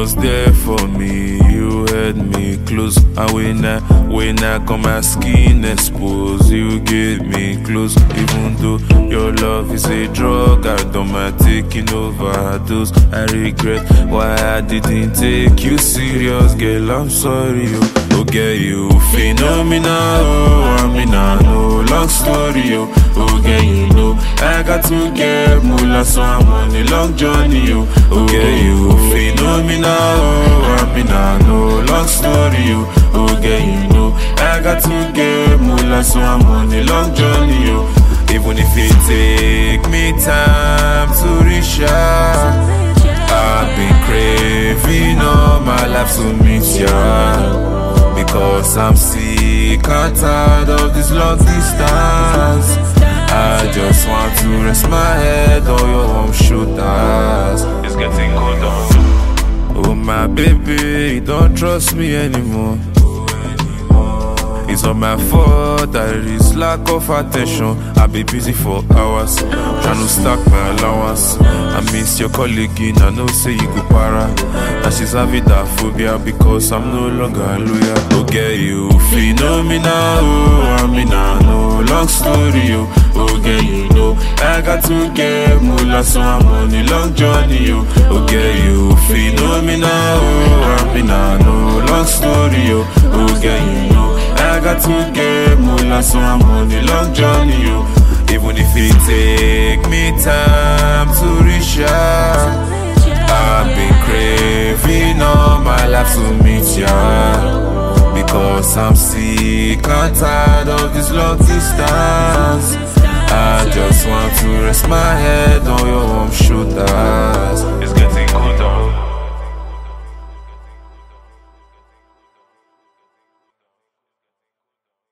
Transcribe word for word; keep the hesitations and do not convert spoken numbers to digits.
was there for me, you held me close. And when I, when I got my skin exposed, you gave me close. Even though your love is a drug, I don't mind taking overdose. I regret why I didn't take you serious, girl, I'm sorry. Oh, oh girl, you phenomenal, oh, I mean I know, long story, oh, oh girl, you know, I got to get moolah, so I'm on a long journey, oh, oh girl, you phenomenal, oh, I mean I know, long story, oh, oh girl, you know, I got to get moolah, so I'm on a long journey, oh, even if it take me time to reach out, I've been craving all my life to meet ya. Because I'm sick and tired of this long distance. I just want to rest my head on your warm shoulders. It's getting colder. Oh my baby, don't trust me anymore. It's not my fault, that it is lack of attention. I be busy for hours, trying to stack my allowance. I miss your colleague, I know say you go para. And she's having that phobia because I'm no longer loyal. Oh girl, you phenomenal, oh, I mean I know, long story, oh, oh girl, you know, I got to get moolah, so I'm on a long journey, oh, oh girl, you phenomenal, oh, I mean I know, long story, oh, oh girl, you know, I got to get moolah, so I'm on a long journey, yo. Even if it take me time to reach out, I've been craving all my life to meet ya. Because I'm sick and tired of this long distance. I just want to rest my